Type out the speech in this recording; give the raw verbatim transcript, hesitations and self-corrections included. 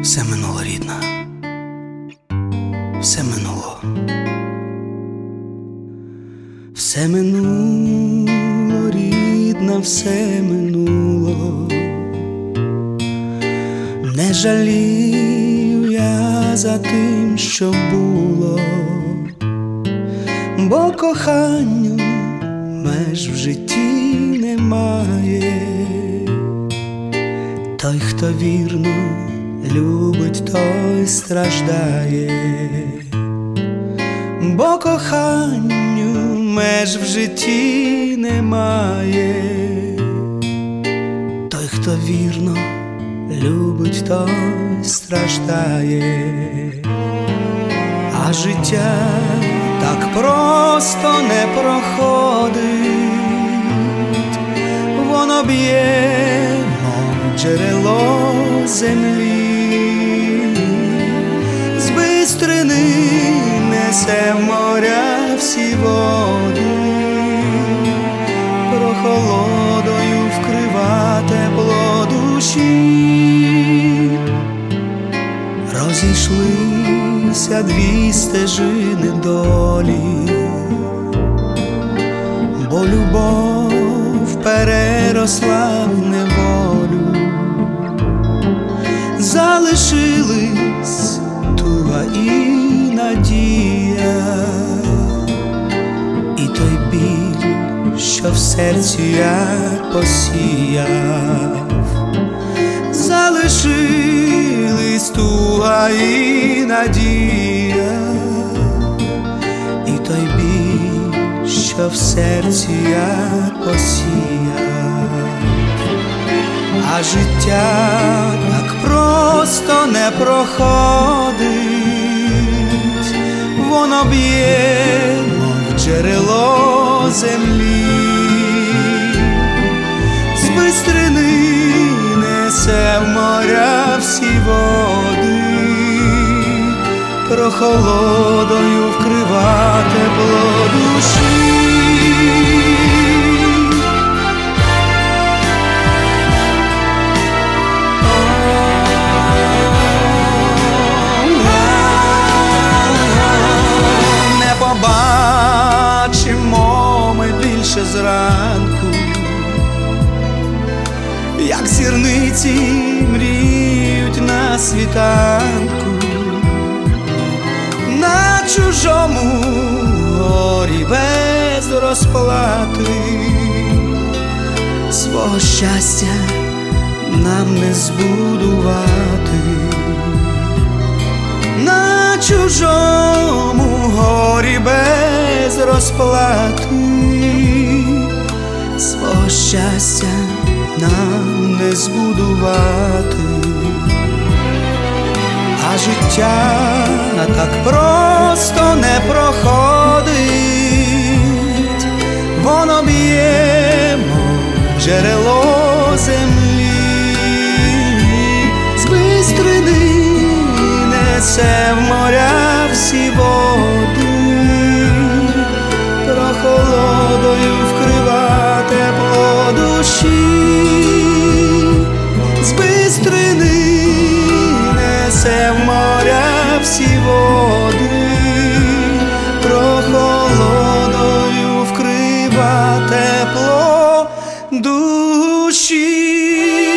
Все минуло, рідна, все минуло, все минуло, рідна, все минуло. Не жалію я за тим, що було, бо коханню меж в житті немає. Той, хто вірно любить, той страждає, бо коханню меж в житті немає. Той, хто вірно любить, той страждає, а життя так просто не проходить, воно б'є, мов джерело землі, з бистрини несе в моря всі води, прохолодою вкрива тепло душі. Розійшлися дві стежини долі, бо любов переросла в неволю. Залишились туга і надія, і той біль, що в серці я посіяв. Залишились туга і надія, і той біль, що в серці я посіяв. А життя так просто не проходить, воно б'є, мов джерело землі, з бистрини несе в моря всі води, прохолодою вкрива тепло душі. Не побачимо ми більше зранку, як зірниці мріють на світанку, на чужому горі без розплати. Свого щастя нам не збудувати, на чужому горі без розплати. Свого щастя нам не збудувати, а життя так просто не проходить, воно б'є, мов джерело землі, з бистрини несе в моря всі води, прохолодою вкрива тепло душі. З бистрини несе в моря всі води, прохолодою вкрива тепло душі.